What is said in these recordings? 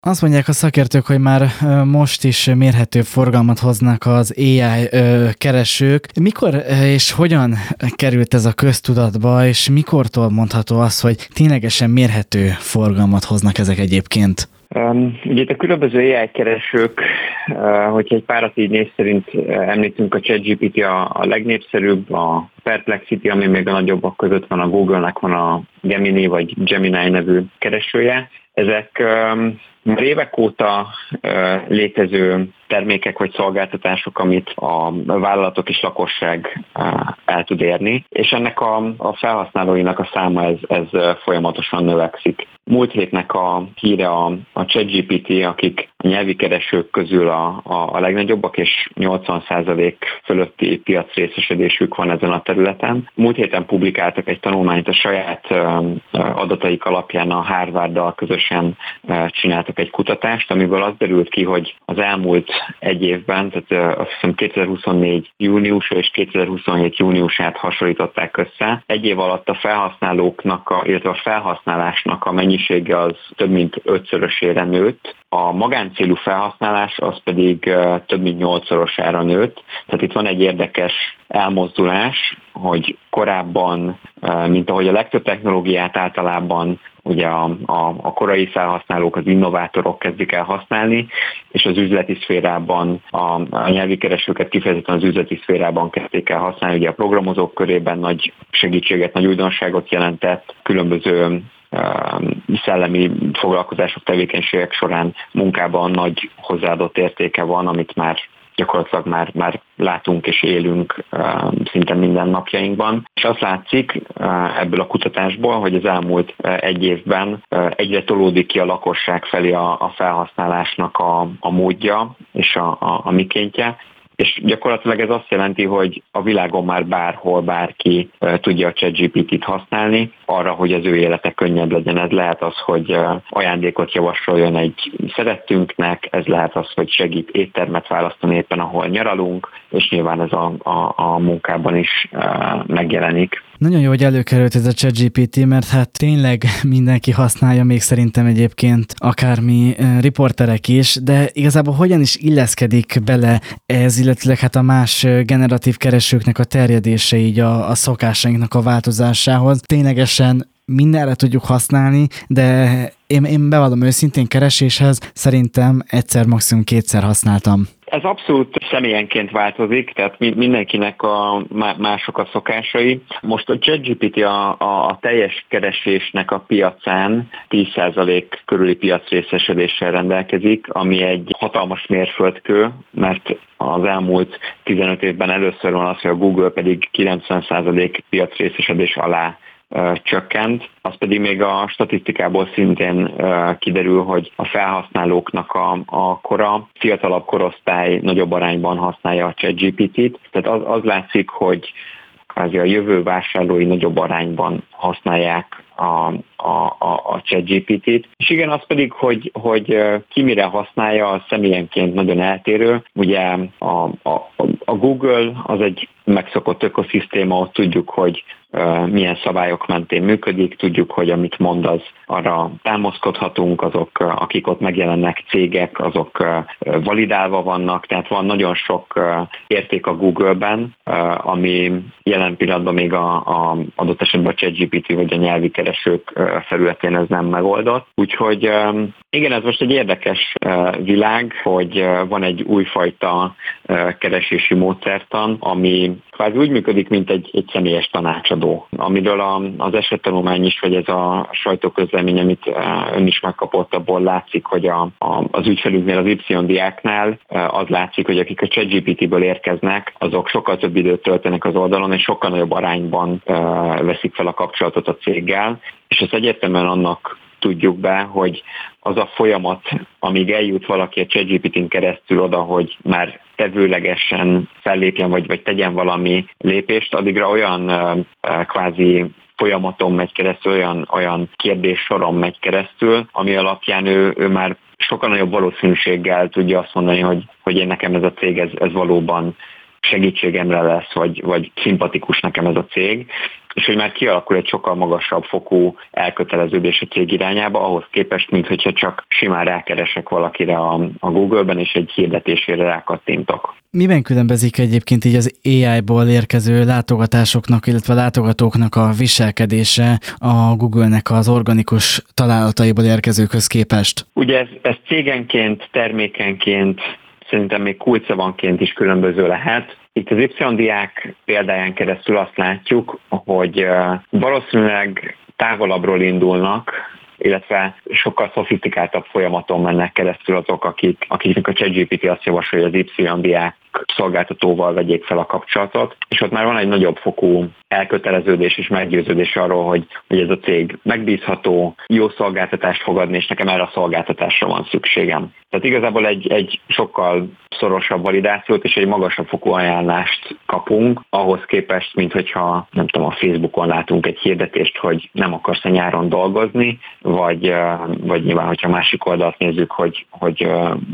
Azt mondják a szakértők, hogy már most is mérhető forgalmat hoznak az AI keresők. Mikor és hogyan került ez a köztudatba, és mikortól mondható az, hogy ténylegesen mérhető forgalmat hoznak ezek egyébként? Ugye itt a különböző AI keresők, hogyha egy párat így név szerint említünk, a ChatGPT a legnépszerűbb, a Perplexity, ami még a nagyobbak között van, a Google-nek van a Gemini vagy Gemini nevű keresője. Ezek már évek óta létező termékek vagy szolgáltatások, amit a vállalatok és lakosság el tud érni, és ennek a felhasználóinak a száma ez folyamatosan növekszik. Múlt hétnek a híre a ChatGPT, akik a nyelvi keresők közül a legnagyobbak, és 80% fölötti piacrészesedésük van ezen a területen. Múlt héten publikáltak egy tanulmányt a saját adataik alapján, a Harvarddal közösen csináltak egy kutatást, amiből az derült ki, hogy az elmúlt egy évben, tehát azt hiszem 2024 júniusa és 2027 júniusát hasonlították össze. Egy év alatt a felhasználóknak, illetve a felhasználásnak a mennyisége az több mint 5-szörösére nőtt. A magáncélú felhasználás az pedig több mint 8-szorosára nőtt. Tehát itt van egy érdekes elmozdulás, hogy korábban, mint ahogy a legtöbb technológiát általában ugye a korai felhasználók, az innovátorok kezdik el használni, és az üzleti szférában a nyelvi keresőket kifejezetten az üzleti szférában kezdték el használni. Ugye a programozók körében nagy segítséget, nagy újdonságot jelentett, különböző szellemi foglalkozások, tevékenységek során munkában nagy hozzáadott értéke van, amit már gyakorlatilag már látunk és élünk szinte minden napjainkban. És azt látszik ebből a kutatásból, hogy az elmúlt egy évben egyre tolódik ki a lakosság felé a felhasználásnak a módja és a mikéntje. És gyakorlatilag ez azt jelenti, hogy a világon már bárhol bárki tudja a ChatGPT-t használni arra, hogy az ő élete könnyebb legyen. Ez lehet az, hogy ajándékot javasoljon egy szerettünknek, ez lehet az, hogy segít éttermet választani éppen, ahol nyaralunk, és nyilván ez a munkában is megjelenik. Nagyon jó, hogy előkerült ez a ChatGPT, mert hát tényleg mindenki használja, még szerintem egyébként akármi riporterek is, de igazából hogyan is illeszkedik bele ez, illetve hát a más generatív keresőknek a terjedése így a szokásainknak a változásához. Ténylegesen mindenre tudjuk használni, de én bevallom őszintén, kereséshez szerintem egyszer, maximum kétszer használtam. Ez abszolút személyenként változik, tehát mindenkinek mások a szokásai. Most a ChatGPT a teljes keresésnek a piacán 10% körüli piacrészesedéssel rendelkezik, ami egy hatalmas mérföldkő, mert az elmúlt 15 évben először van az, hogy a Google pedig 90% piacrészesedés alá csökkent, az pedig még a statisztikából szintén kiderül, hogy a felhasználóknak a kora, fiatalabb korosztály nagyobb arányban használja a ChatGPT-t, tehát az látszik, hogy a jövő vásárlói nagyobb arányban használják a ChatGPT-t. És igen, az pedig, hogy ki mire használja, az személyenként nagyon eltérő. Ugye a Google az egy megszokott ökoszisztéma, ott tudjuk, hogy milyen szabályok mentén működik, tudjuk, hogy amit mond, az arra támaszkodhatunk, azok, akik ott megjelennek cégek, azok validálva vannak, tehát van nagyon sok érték a Google-ben, ami jelen pillanatban még adott esetben a ChatGPT vagy a nyelvi keresők felületén ez nem megoldott. Úgyhogy igen, ez most egy érdekes világ, hogy van egy újfajta keresési módszertan, ami kvázi úgy működik, mint egy személyes tanácsadó, amiről az esettanulmány is, vagy ez a sajtóközlemény, amit ön is megkapott, abból látszik, hogy az ügyfelünknél, az Y-diáknál az látszik, hogy akik a ChatGPT-ből érkeznek, azok sokkal több időt töltenek az oldalon, és sokkal nagyobb arányban veszik fel a kapcsolatot a céggel, és ezt egyértelműen annak tudjuk be, hogy az a folyamat, amíg eljut valaki a ChatGPT-n keresztül oda, hogy már tevőlegesen fellépjen, vagy tegyen valami lépést, addigra olyan kvázi folyamaton megy keresztül, olyan kérdéssoron megy keresztül, ami alapján ő már sokkal nagyobb valószínűséggel tudja azt mondani, hogy én nekem ez a cég ez valóban segítségemre lesz, vagy szimpatikus nekem ez a cég, és hogy már kialakul egy sokkal magasabb fokú elköteleződés a cég irányába, ahhoz képest, mint hogyha csak simán rákeresek valakire a Google-ben, és egy hirdetésére rákattintok. Miben különbözik egyébként így az AI-ból érkező látogatásoknak, illetve látogatóknak a viselkedése a Google-nek az organikus találataiból érkezőkhöz képest? Ugye ez cégenként, termékenként, szerintem még kulcszavanként is különböző lehet. Itt az Y-diák példáján keresztül azt látjuk, hogy valószínűleg távolabbról indulnak, illetve sokkal szofisztikáltabb folyamaton mennek keresztül azok, akiknek a ChatGPT azt javasolja, hogy az Y-diák szolgáltatóval vegyék fel a kapcsolatot, és ott már van egy nagyobb fokú elköteleződés és meggyőződés arról, hogy ez a cég megbízható, jó szolgáltatást fog adni, és nekem erre a szolgáltatásra van szükségem. Tehát igazából egy sokkal szorosabb validációt és egy magasabb fokú ajánlást kapunk, ahhoz képest, mint hogyha, nem tudom, a Facebookon látunk egy hirdetést, hogy nem akarsz nyáron dolgozni, vagy nyilván, hogyha másik oldalt nézzük, hogy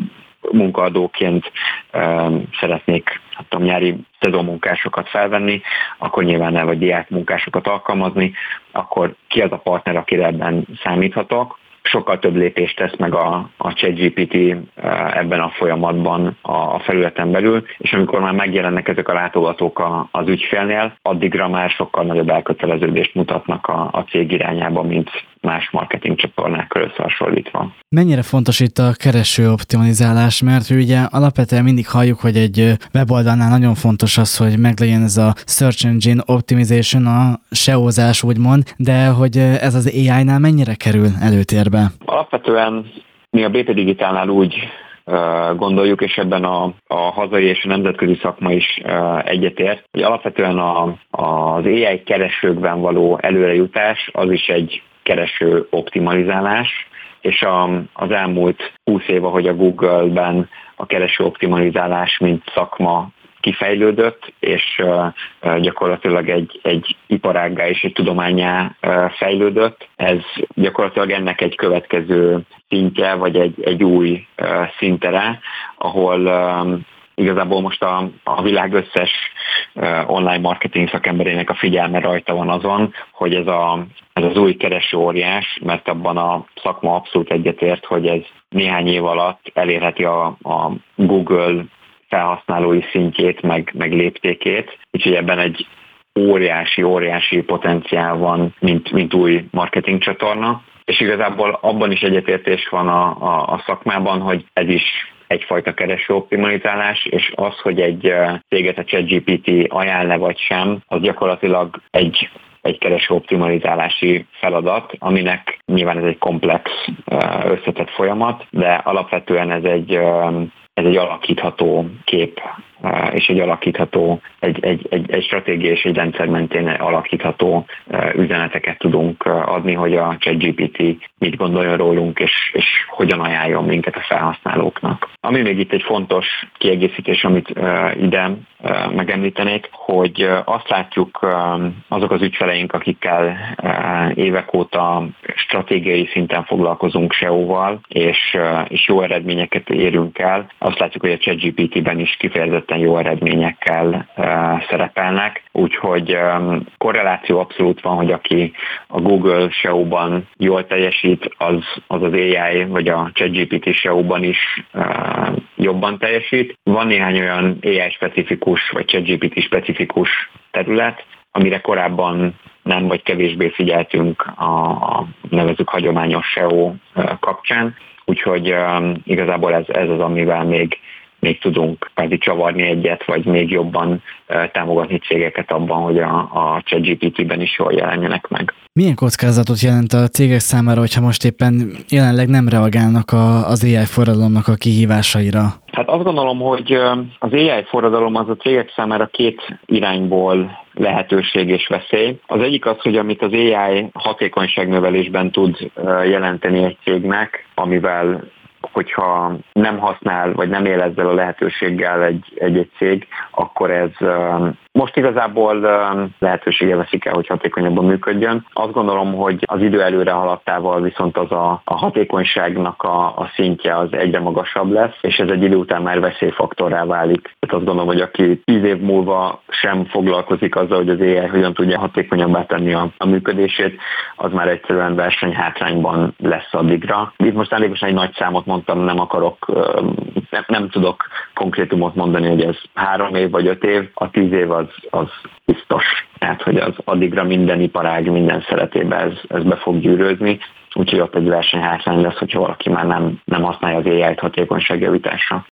munkaadóként szeretnék nyári szezonmunkásokat felvenni, akkor nyilván el vagy diákmunkásokat alkalmazni, akkor ki az a partner, akire ebben számíthatok. Sokkal több lépést tesz meg a ChatGPT ebben a folyamatban a felületen belül, és amikor már megjelennek ezek a látogatók az ügyfélnél, addigra már sokkal nagyobb elköteleződést mutatnak a cég irányába, mint más marketing csatornákkal összehasonlítva. Mennyire fontos itt a kereső optimalizálás, mert ugye alapvetően mindig halljuk, hogy egy weboldalnál nagyon fontos az, hogy meglegyen ez a Search Engine Optimization, a SEO-zás úgymond, de hogy ez az AI-nál mennyire kerül előtérbe? Alapvetően mi a BP Digitálnál úgy gondoljuk, és ebben a hazai és a nemzetközi szakma is egyetért, hogy alapvetően az AI keresőkben való előrejutás az is egy kereső optimalizálás, és az elmúlt 20 év, ahogy a Google-ben a kereső optimalizálás mint szakma kifejlődött, és gyakorlatilag egy iparággá és egy tudománnyá fejlődött. Ez gyakorlatilag ennek egy következő szintje, vagy egy új szintere, ahol igazából most a világ összes online marketing szakemberének a figyelme rajta van azon, hogy ez az új kereső óriás, mert abban a szakma abszolút egyetért, hogy ez néhány év alatt elérheti a Google felhasználói szintjét, meg léptékét, úgyhogy ebben egy óriási potenciál van, mint új marketing csatorna, és igazából abban is egyetértés van a szakmában, hogy ez is egyfajta kereső optimalizálás, és az, hogy egy céget a ChatGPT ajánl-e vagy sem, az gyakorlatilag egy kereső optimalizálási feladat, aminek nyilván ez egy komplex, összetett folyamat, de alapvetően ez egy alakítható kép, és egy alakítható, egy stratégia és egy rendszer mentén alakítható üzeneteket tudunk adni, hogy a ChatGPT mit gondoljon rólunk, és hogyan ajánljon minket a felhasználóknak. Ami még itt egy fontos kiegészítés, amit ide megemlítenék, hogy azt látjuk azok az ügyfeleink, akikkel évek óta stratégiai szinten foglalkozunk SEO-val, és jó eredményeket érünk el, azt látjuk, hogy a ChatGPT-ben is kifejezetten jó eredményekkel szerepelnek, úgyhogy korreláció abszolút van, hogy aki a Google SEO-ban jól teljesít, az AI vagy a ChatGPT SEO-ban is jobban teljesít. Van néhány olyan AI-specifikus vagy ChatGPT specifikus terület, amire korábban nem vagy kevésbé figyeltünk a nevezzük hagyományos SEO kapcsán, úgyhogy igazából ez az, amivel még tudunk csavarni egyet, vagy még jobban támogatni cégeket abban, hogy a ChatGPT-ben is jól jelenjenek meg. Milyen kockázatot jelent a cégek számára, hogyha most éppen jelenleg nem reagálnak az AI forradalomnak a kihívásaira? Hát azt gondolom, hogy az AI forradalom az a cégek számára két irányból lehetőség és veszély. Az egyik az, hogy amit az AI hatékonyságnövelésben tud jelenteni egy cégnek, amivel hogyha nem használ, vagy nem él ezzel a lehetőséggel egy cég, akkor ez most igazából lehetősége veszik el, hogy hatékonyabban működjön. Azt gondolom, hogy az idő előre haladtával viszont az a hatékonyságnak a szintje az egyre magasabb lesz, és ez egy idő után már veszélyfaktorrá válik. Tehát azt gondolom, hogy aki 10 év múlva sem foglalkozik azzal, hogy az AI hogyan tudja hatékonyabbá tenni a működését, az már egyszerűen versenyhátrányban lesz addigra. Itt most elég egy nagy számot mondtam, nem tudok konkrétumot mondani, hogy ez 3 év vagy 5 év, a 10 év az biztos. Tehát, hogy az addigra minden iparág, minden szeretében ez be fog gyűrődni, úgyhogy ott egy versenyhátrány lesz, hogyha valaki már nem használja az AI-t hatékonyságjavításra.